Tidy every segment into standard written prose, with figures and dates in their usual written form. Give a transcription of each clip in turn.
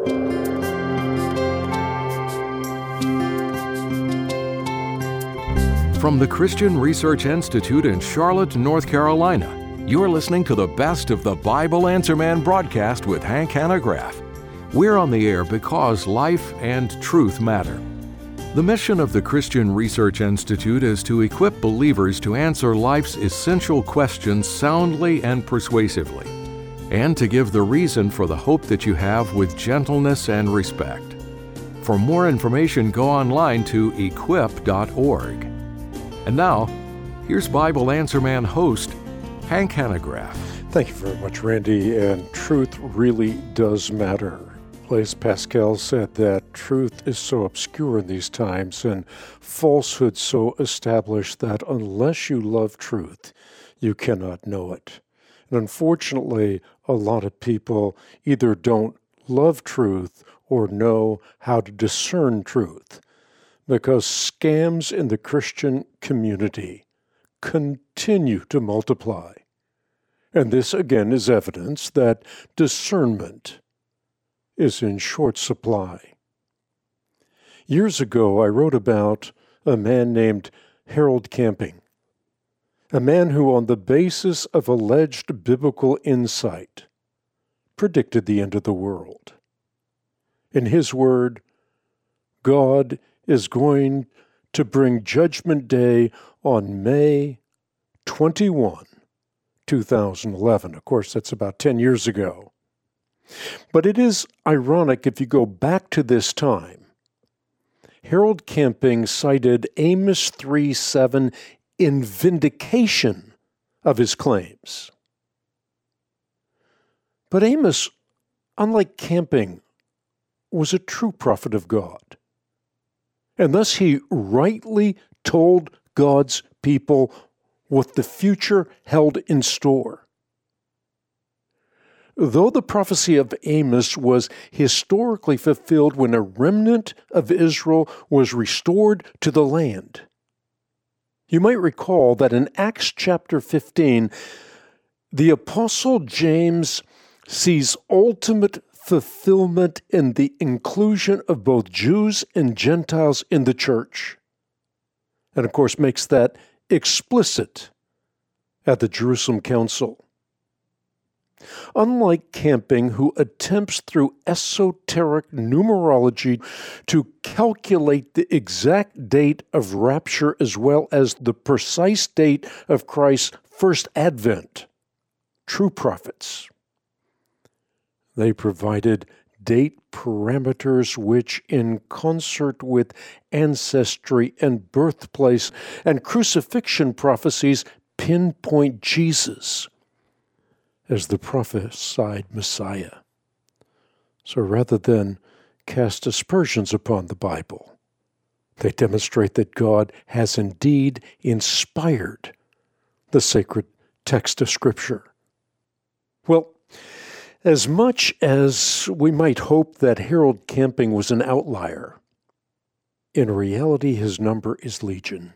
From the Christian Research Institute in Charlotte, North Carolina, you're listening to the Best of the Bible Answer Man broadcast with Hank Hanegraaff. We're on the air because life and truth matter. The mission of the Christian Research Institute is to equip believers to answer life's essential questions soundly and persuasively, and to give the reason for the hope that you have with gentleness and respect. For more information, go online to equip.org. And now, here's Bible Answer Man host, Hank Hanegraaff. Thank you very much, Randy. And truth really does matter. Blaise Pascal said that truth is so obscure in these times and falsehood so established that unless you love truth, you cannot know it. And unfortunately, a lot of people either don't love truth or know how to discern truth, because scams in the Christian community continue to multiply. And this, again, is evidence that discernment is in short supply. Years ago, I wrote about a man named Harold Camping, a man who, on the basis of alleged biblical insight, predicted the end of the world. In his word, God is going to bring Judgment Day on May 21, 2011. Of course, that's about 10 years ago. But it is ironic if you go back to this time. Harold Camping cited Amos 3:7 in vindication of his claims. But Amos, unlike Camping, was a true prophet of God. And thus he rightly told God's people what the future held in store. Though the prophecy of Amos was historically fulfilled when a remnant of Israel was restored to the land, you might recall that in Acts chapter 15, the Apostle James sees ultimate fulfillment in the inclusion of both Jews and Gentiles in the church, and of course makes that explicit at the Jerusalem Council. Unlike Camping, who attempts through esoteric numerology to calculate the exact date of rapture as well as the precise date of Christ's first advent, true prophets, they provided date parameters which, in concert with ancestry and birthplace and crucifixion prophecies, pinpoint Jesus as the prophesied Messiah. So rather than cast aspersions upon the Bible, they demonstrate that God has indeed inspired the sacred text of Scripture. Well, as much as we might hope that Harold Camping was an outlier, in reality his number is legion.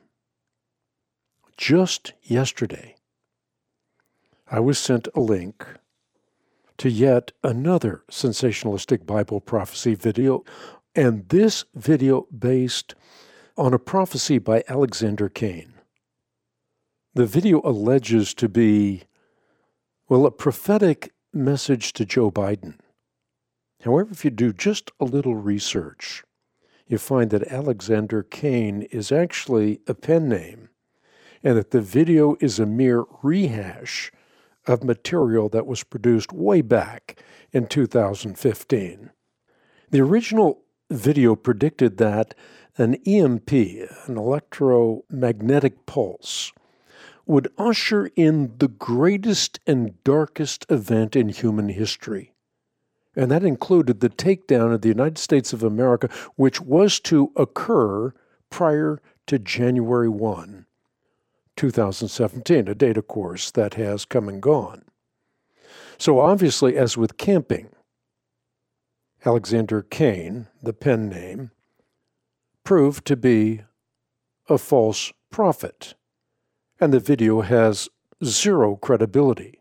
Just yesterday, I was sent a link to yet another sensationalistic Bible prophecy video, and this video based on a prophecy by Alexander Cain. The video alleges to be, a prophetic message to Joe Biden. However, if you do just a little research, you find that Alexander Cain is actually a pen name, and that the video is a mere rehash of material that was produced way back in 2015. The original video predicted that an EMP, an electromagnetic pulse, would usher in the greatest and darkest event in human history. And that included the takedown of the United States of America, which was to occur prior to January 1, 2017, a date, of course, that has come and gone. So obviously, as with Camping, Alexander Cain, the pen name, proved to be a false prophet, and the video has zero credibility.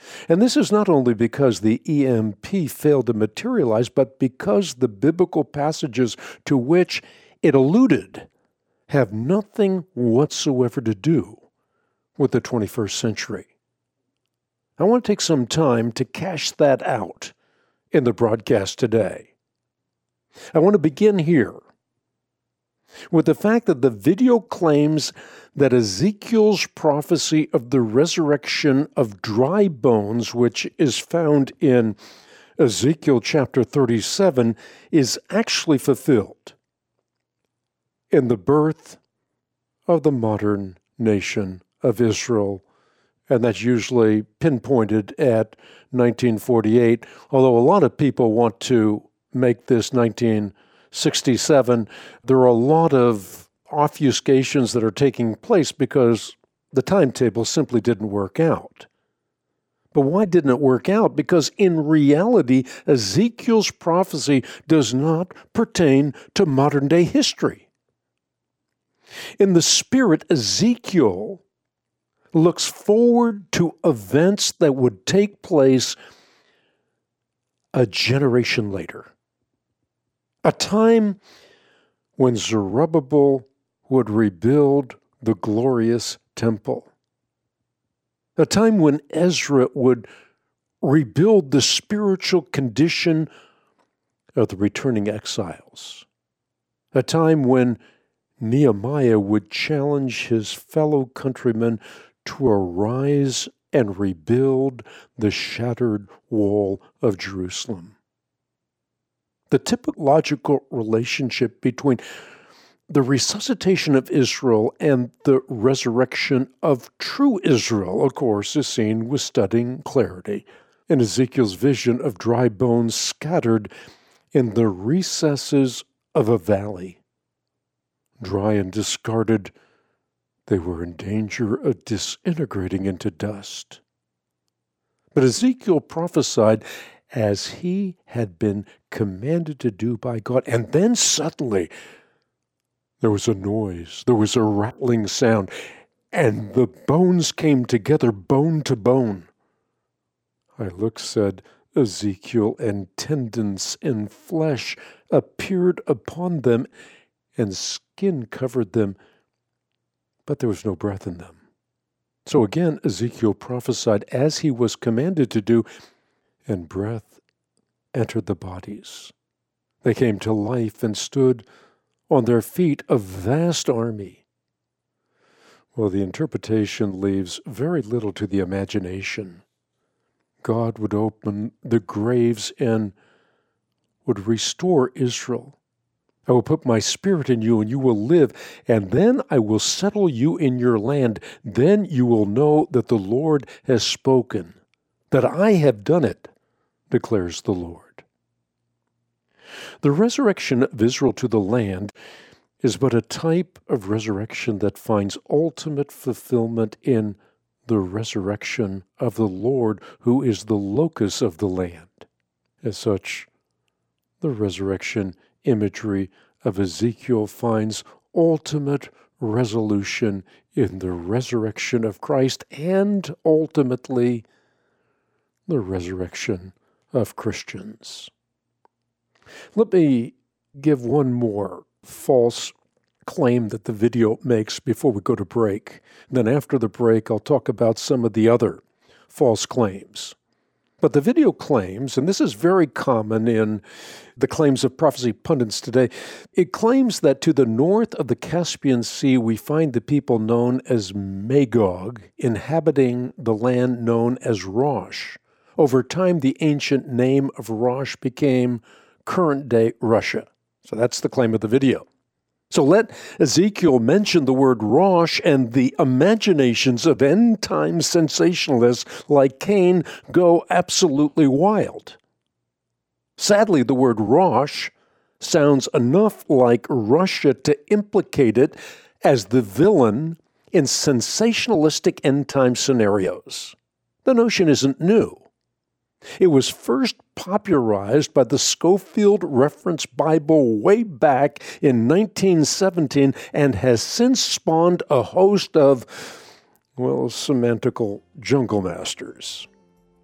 And this is not only because the EMP failed to materialize, but because the biblical passages to which it alluded have nothing whatsoever to do with the 21st century. I want to take some time to cash that out in the broadcast today. I want to begin here with the fact that the video claims that Ezekiel's prophecy of the resurrection of dry bones, which is found in Ezekiel chapter 37, is actually fulfilled in the birth of the modern nation of Israel. And that's usually pinpointed at 1948, although a lot of people want to make this 1967. There are a lot of obfuscations that are taking place because the timetable simply didn't work out. But why didn't it work out? Because in reality, Ezekiel's prophecy does not pertain to modern-day history. In the spirit, Ezekiel looks forward to events that would take place a generation later. A time when Zerubbabel would rebuild the glorious temple. A time when Ezra would rebuild the spiritual condition of the returning exiles. A time when Nehemiah would challenge his fellow countrymen to arise and rebuild the shattered wall of Jerusalem. The typological relationship between the resuscitation of Israel and the resurrection of true Israel, of course, is seen with stunning clarity in Ezekiel's vision of dry bones scattered in the recesses of a valley. Dry and discarded, they were in danger of disintegrating into dust. But Ezekiel prophesied as he had been commanded to do by God, and then suddenly there was a noise, there was a rattling sound, and the bones came together, bone to bone. I looked, said Ezekiel, and tendons and flesh appeared upon them, and skin covered them, but there was no breath in them. So again, Ezekiel prophesied as he was commanded to do, and breath entered the bodies. They came to life and stood on their feet, a vast army. Well, the interpretation leaves very little to the imagination. God would open the graves and would restore Israel. I will put my spirit in you, and you will live, and then I will settle you in your land. Then you will know that the Lord has spoken, that I have done it, declares the Lord. The resurrection of Israel to the land is but a type of resurrection that finds ultimate fulfillment in the resurrection of the Lord, who is the locus of the land. As such, the resurrection imagery of Ezekiel finds ultimate resolution in the resurrection of Christ and ultimately the resurrection of Christians. Let me give one more false claim that the video makes before we go to break. Then after the break, I'll talk about some of the other false claims. But the video claims, and this is very common in the claims of prophecy pundits today, it claims that to the north of the Caspian Sea we find the people known as Magog inhabiting the land known as Rosh. Over time, the ancient name of Rosh became current-day Russia. So that's the claim of the video. So let Ezekiel mention the word Rosh, and the imaginations of end-time sensationalists like Cain go absolutely wild. Sadly, the word Rosh sounds enough like Russia to implicate it as the villain in sensationalistic end-time scenarios. The notion isn't new. It was first popularized by the Scofield Reference Bible way back in 1917 and has since spawned a host of, semantical jungle masters.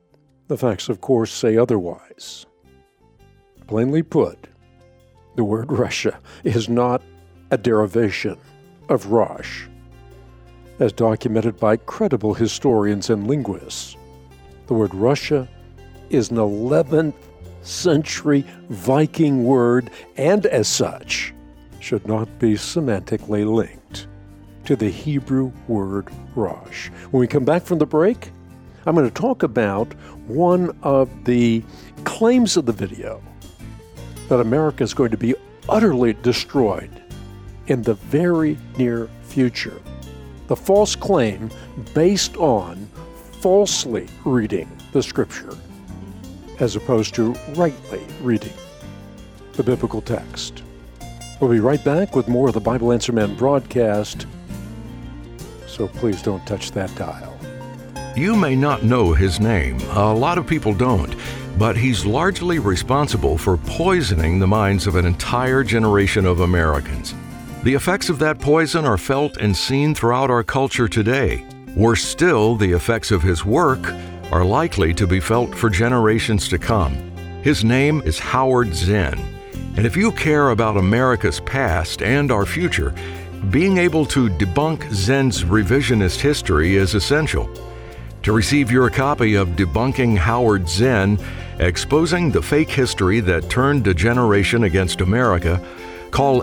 The facts, of course, say otherwise. Plainly put, the word Russia is not a derivation of Rosh, as documented by credible historians and linguists. The word Russia is an 11th century Viking word, and as such, should not be semantically linked to the Hebrew word Rosh. When we come back from the break, I'm going to talk about one of the claims of the video, that America is going to be utterly destroyed in the very near future. The false claim based on falsely reading the Scripture, as opposed to rightly reading the biblical text. We'll be right back with more of the Bible Answer Man broadcast, so please don't touch that dial. You may not know his name. A lot of people don't. But he's largely responsible for poisoning the minds of an entire generation of Americans. The effects of that poison are felt and seen throughout our culture today. Worse still, the effects of his work are likely to be felt for generations to come. His name is Howard Zinn. And if you care about America's past and our future, being able to debunk Zinn's revisionist history is essential. To receive your copy of Debunking Howard Zinn, Exposing the Fake History That Turned a Generation Against America, call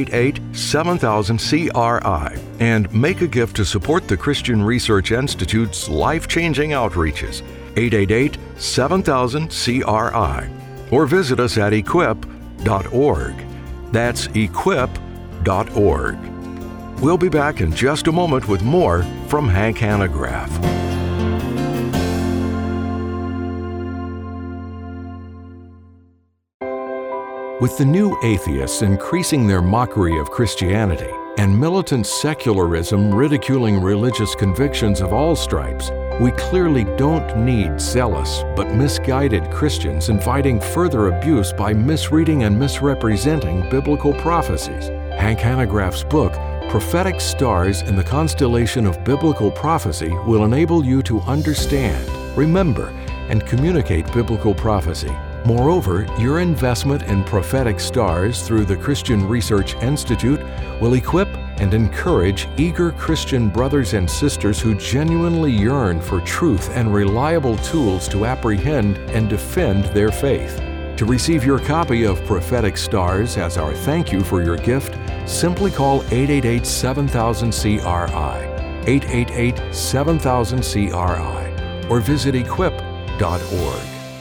888-7000-CRI and make a gift to support the Christian Research Institute's life-changing outreaches, 888-7000-CRI, or visit us at equip.org. That's equip.org. We'll be back in just a moment with more from Hank Hanegraaff. With the new atheists increasing their mockery of Christianity and militant secularism ridiculing religious convictions of all stripes, we clearly don't need zealous but misguided Christians inviting further abuse by misreading and misrepresenting biblical prophecies. Hank Hanegraaff's book, Prophetic Stars in the Constellation of Biblical Prophecy, will enable you to understand, remember, and communicate biblical prophecy. Moreover, your investment in prophetic stars through the Christian Research Institute will equip and encourage eager Christian brothers and sisters who genuinely yearn for truth and reliable tools to apprehend and defend their faith. To receive your copy of Prophetic Stars as our thank you for your gift, simply call 888-7000-CRI, 888-7000-CRI, or visit equip.org.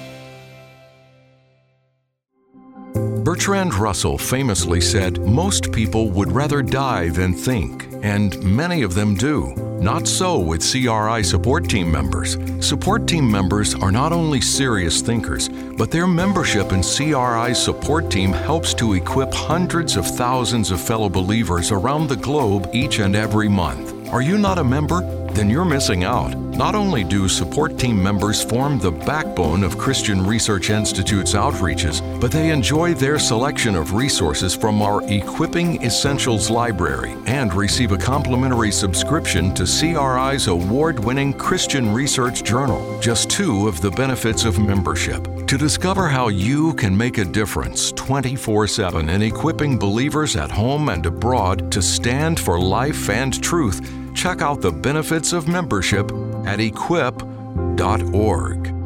Bertrand Russell famously said, "Most people would rather die than think," and many of them do. Not so with CRI support team members. Support team members are not only serious thinkers, but their membership in CRI's support team helps to equip hundreds of thousands of fellow believers around the globe each and every month. Are you not a member? Then you're missing out. Not only do support team members form the backbone of Christian Research Institute's outreaches, but they enjoy their selection of resources from our Equipping Essentials library and receive a complimentary subscription to CRI's award-winning Christian Research Journal, just two of the benefits of membership. To discover how you can make a difference 24/7 in equipping believers at home and abroad to stand for life and truth, check out the benefits of membership at equip.org.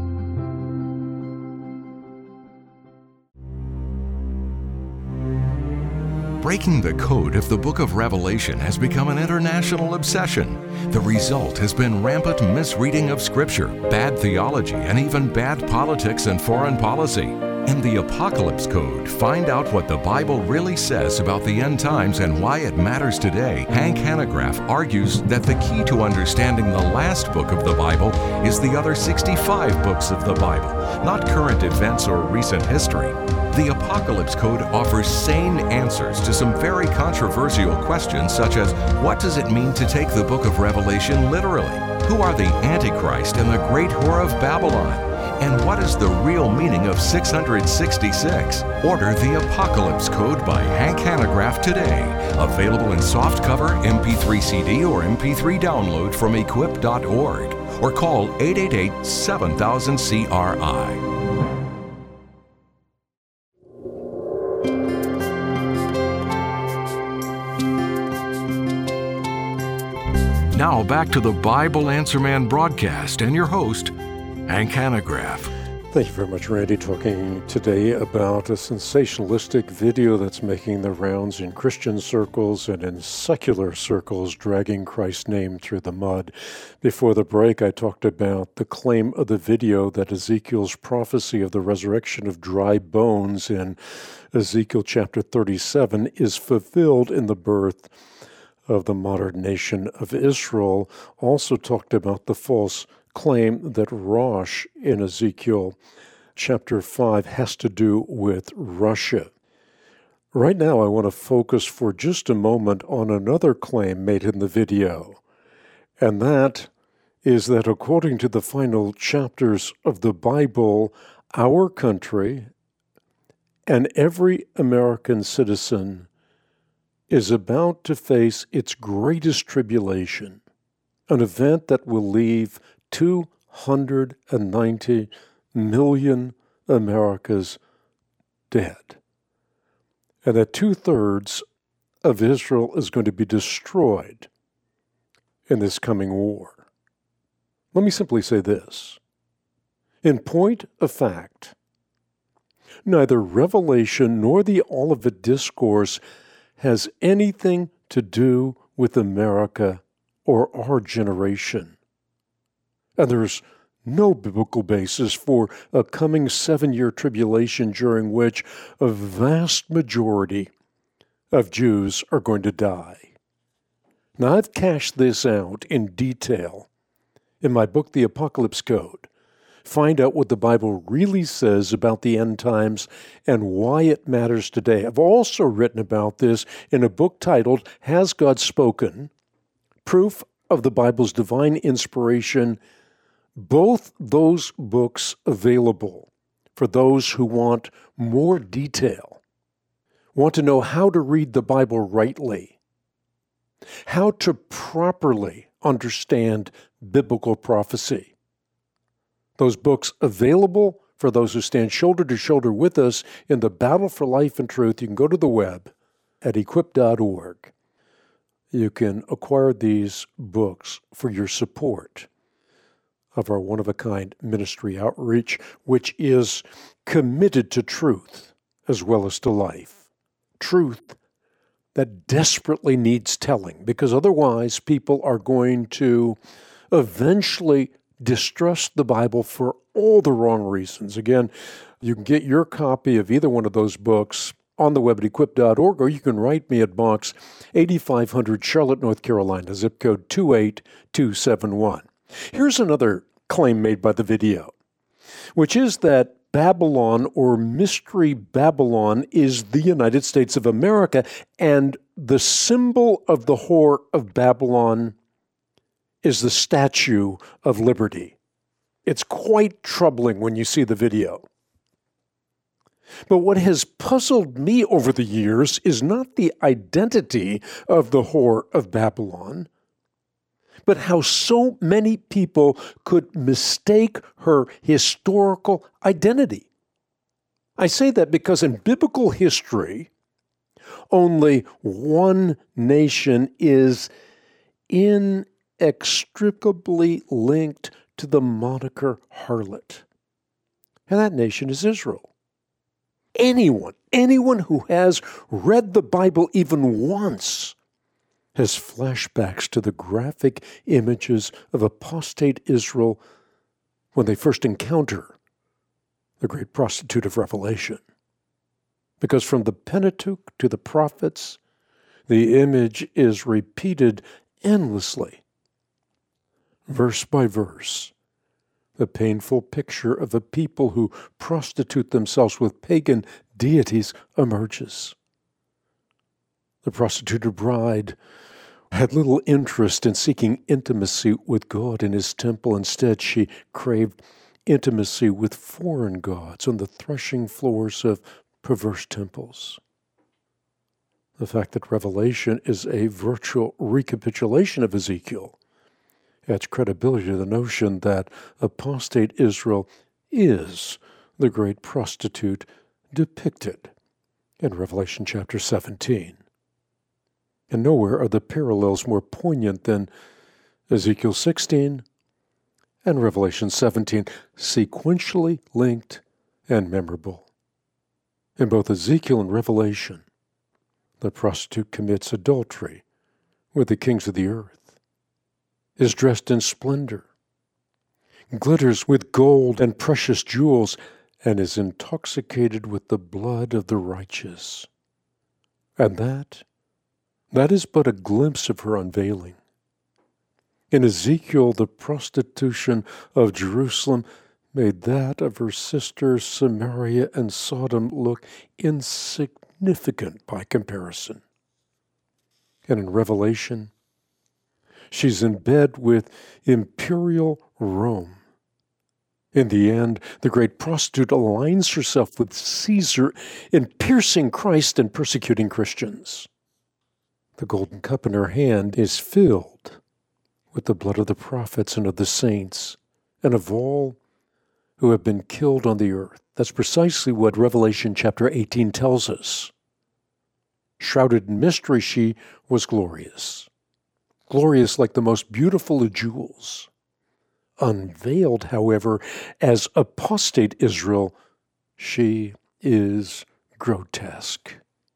Breaking the code of the Book of Revelation has become an international obsession. The result has been rampant misreading of Scripture, bad theology, and even bad politics and foreign policy. In the Apocalypse Code, find out what the Bible really says about the end times and why it matters today. Hank Hanegraaff argues that the key to understanding the last book of the Bible is the other 65 books of the Bible, not current events or recent history. The Apocalypse Code offers sane answers to some very controversial questions, such as, what does it mean to take the book of Revelation literally? Who are the Antichrist and the great whore of Babylon? And what is the real meaning of 666? Order the Apocalypse Code by Hank Hanegraaff today. Available in softcover, MP3 CD, or MP3 download from equip.org. or call 888-7000-CRI. Now back to the Bible Answer Man broadcast and your host, Hank Hanegraaff. Thank you very much, Randy. Talking today about a sensationalistic video that's making the rounds in Christian circles and in secular circles, dragging Christ's name through the mud. Before the break, I talked about the claim of the video that Ezekiel's prophecy of the resurrection of dry bones in Ezekiel chapter 37 is fulfilled in the birth of the modern nation of Israel. Also talked about the false claim that Rosh in Ezekiel chapter 5 has to do with Russia. Right now, I want to focus for just a moment on another claim made in the video, and that is that according to the final chapters of the Bible, our country and every American citizen is about to face its greatest tribulation, an event that will leave 290 million Americans dead, and that 2/3 of Israel is going to be destroyed in this coming war. Let me simply say this. In point of fact, neither Revelation nor the Olivet Discourse has anything to do with America or our generation. And there's no biblical basis for a coming 7-year tribulation during which a vast majority of Jews are going to die. Now, I've cashed this out in detail in my book, The Apocalypse Code. Find out what the Bible really says about the end times and why it matters today. I've also written about this in a book titled, Has God Spoken? Proof of the Bible's Divine Inspiration. Both those books available for those who want more detail, want to know how to read the Bible rightly, how to properly understand biblical prophecy. Those books available for those who stand shoulder to shoulder with us in the battle for life and truth. You can go to the web at equip.org. You can acquire these books for your support of our one-of-a-kind ministry outreach, which is committed to truth as well as to life. Truth that desperately needs telling, because otherwise people are going to eventually distrust the Bible for all the wrong reasons. Again, you can get your copy of either one of those books on the web at equip.org, or you can write me at Box 8500, Charlotte, North Carolina, zip code 28271. Here's another claim made by the video, which is that Babylon, or Mystery Babylon, is the United States of America, and the symbol of the whore of Babylon is the Statue of Liberty. It's quite troubling when you see the video. But what has puzzled me over the years is not the identity of the whore of Babylon, but how so many people could mistake her historical identity. I say that because in biblical history, only one nation is inextricably linked to the moniker harlot, and that nation is Israel. Anyone who has read the Bible even once has flashbacks to the graphic images of apostate Israel when they first encounter the great prostitute of Revelation. Because from the Pentateuch to the prophets, the image is repeated endlessly, verse by verse. The painful picture of a people who prostitute themselves with pagan deities emerges. The prostituted bride had little interest in seeking intimacy with God in his temple. Instead, she craved intimacy with foreign gods on the threshing floors of perverse temples. The fact that Revelation is a virtual recapitulation of Ezekiel adds credibility to the notion that apostate Israel is the great prostitute depicted in Revelation chapter 17. And nowhere are the parallels more poignant than Ezekiel 16 and Revelation 17, sequentially linked and memorable. In both Ezekiel and Revelation, the prostitute commits adultery with the kings of the earth, is dressed in splendor, glitters with gold and precious jewels, and is intoxicated with the blood of the righteous. And that is but a glimpse of her unveiling. In Ezekiel, the prostitution of Jerusalem made that of her sisters Samaria and Sodom look insignificant by comparison. And in Revelation, she's in bed with imperial Rome. In the end, the great prostitute aligns herself with Caesar in piercing Christ and persecuting Christians. The golden cup in her hand is filled with the blood of the prophets and of the saints and of all who have been killed on the earth. That's precisely what Revelation chapter 18 tells us. Shrouded in mystery, she was glorious. Glorious like the most beautiful of jewels. Unveiled, however, as apostate Israel, she is grotesque.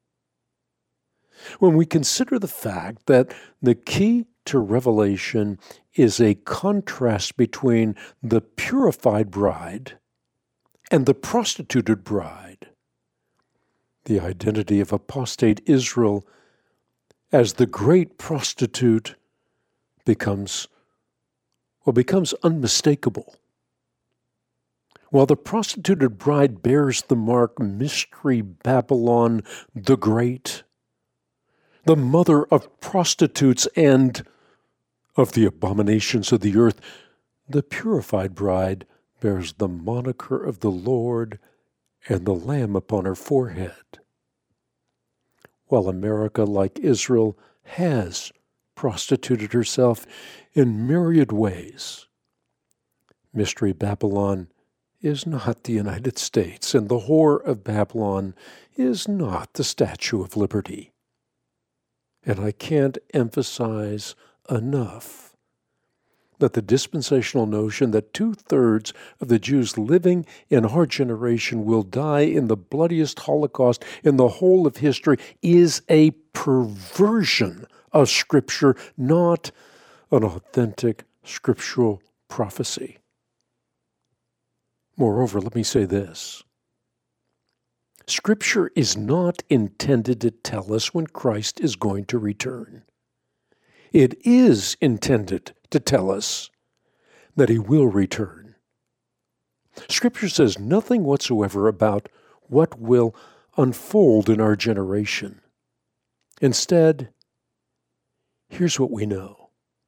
When we consider the fact that the key to Revelation is a contrast between the purified bride and the prostituted bride, the identity of apostate Israel as the great prostitute becomes unmistakable. While the prostituted bride bears the mark Mystery Babylon the Great, the mother of prostitutes and of the abominations of the earth, the purified bride bears the moniker of the Lord and the Lamb upon her forehead. While America, like Israel, has prostituted herself in myriad ways, Mystery Babylon is not the United States, and the whore of Babylon is not the Statue of Liberty. And I can't emphasize enough that the dispensational notion that 2/3 of the Jews living in our generation will die in the bloodiest Holocaust in the whole of history is a perversion of Scripture, not an authentic scriptural prophecy. Moreover, let me say this. Scripture is not intended to tell us when Christ is going to return. It is intended to tell us that He will return. Scripture says nothing whatsoever about what will unfold in our generation. Instead, here's what we know.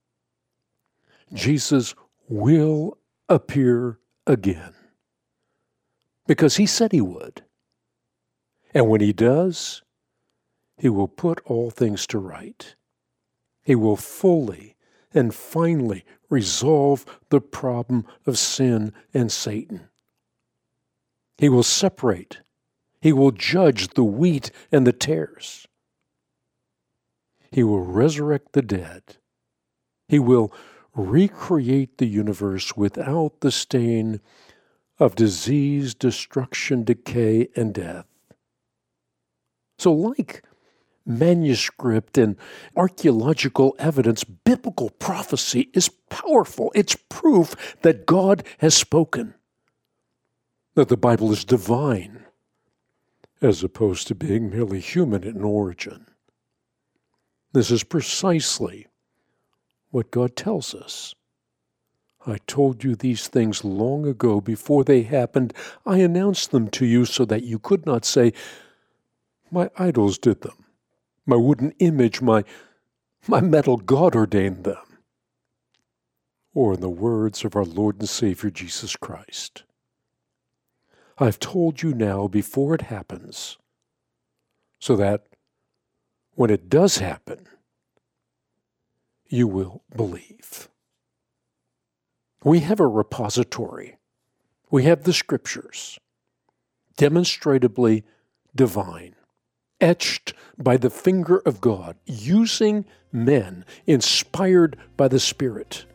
Jesus will appear again, because He said He would. And when He does, He will put all things to right. He will fully and finally resolve the problem of sin and Satan. He will separate. He will judge the wheat and the tares. He will resurrect the dead. He will recreate the universe without the stain of disease, destruction, decay, and death. So like manuscript and archaeological evidence, biblical prophecy is powerful. It's proof that God has spoken, that the Bible is divine, as opposed to being merely human in origin. This is precisely what God tells us. I told you these things long ago before they happened. I announced them to you so that you could not say, my idols did them. My wooden image, my metal god ordained them. Or in the words of our Lord and Savior Jesus Christ, I've told you now before it happens, so that when it does happen, you will believe. We have a repository. We have the Scriptures, demonstrably divine, etched by the finger of God, using men inspired by the Spirit.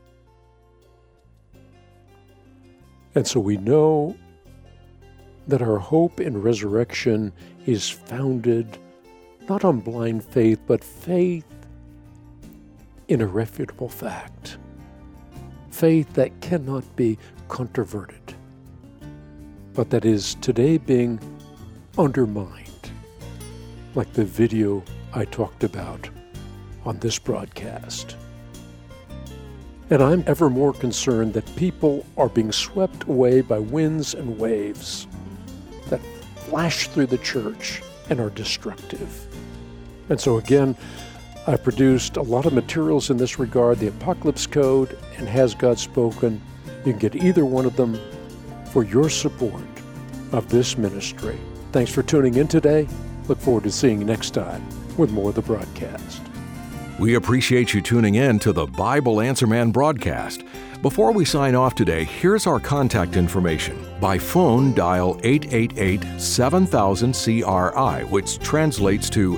And so we know that our hope in resurrection is founded not on blind faith, but faith in irrefutable fact. Faith that cannot be controverted, but that is today being undermined, like the video I talked about on this broadcast. And I'm ever more concerned that people are being swept away by winds and waves that flash through the church and are destructive. And so again, I produced a lot of materials in this regard, the Apocalypse Code and Has God Spoken. You can get either one of them for your support of this ministry. Thanks for tuning in today. Look forward to seeing you next time with more of the broadcast. We appreciate you tuning in to the Bible Answer Man broadcast. Before we sign off today, here's our contact information. By phone, dial 888-7000-CRI, which translates to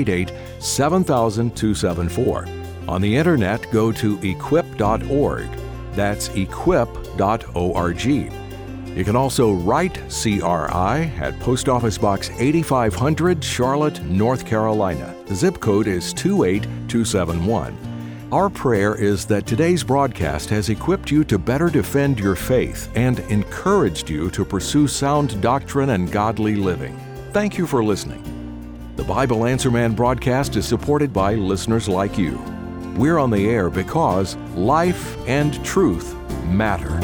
888-7000-274. On the internet, go to equip.org. That's equip.org. You can also write CRI at Post Office Box 8500, Charlotte, North Carolina. The zip code is 28271. Our prayer is that today's broadcast has equipped you to better defend your faith and encouraged you to pursue sound doctrine and godly living. Thank you for listening. The Bible Answer Man broadcast is supported by listeners like you. We're on the air because life and truth matter.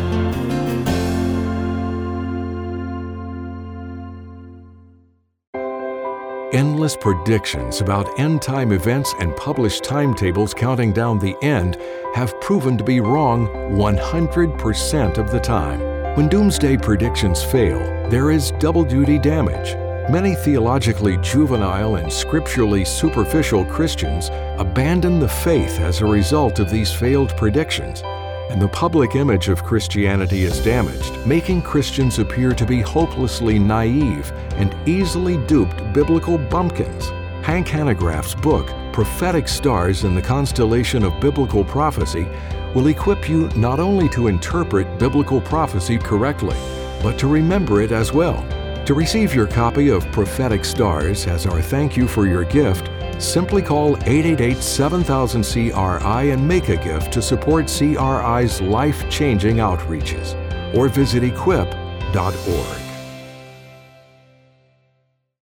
Endless predictions about end-time events and published timetables counting down the end have proven to be wrong 100% of the time. When doomsday predictions fail, there is double-duty damage. Many theologically juvenile and scripturally superficial Christians abandon the faith as a result of these failed predictions, and the public image of Christianity is damaged, making Christians appear to be hopelessly naive and easily duped biblical bumpkins. Hank Hanegraaff's book, Prophetic Stars in the Constellation of Biblical Prophecy, will equip you not only to interpret biblical prophecy correctly, but to remember it as well. To receive your copy of Prophetic Stars as our thank you for your gift, simply call 888-7000-CRI and make a gift to support CRI's life-changing outreaches, or visit equip.org.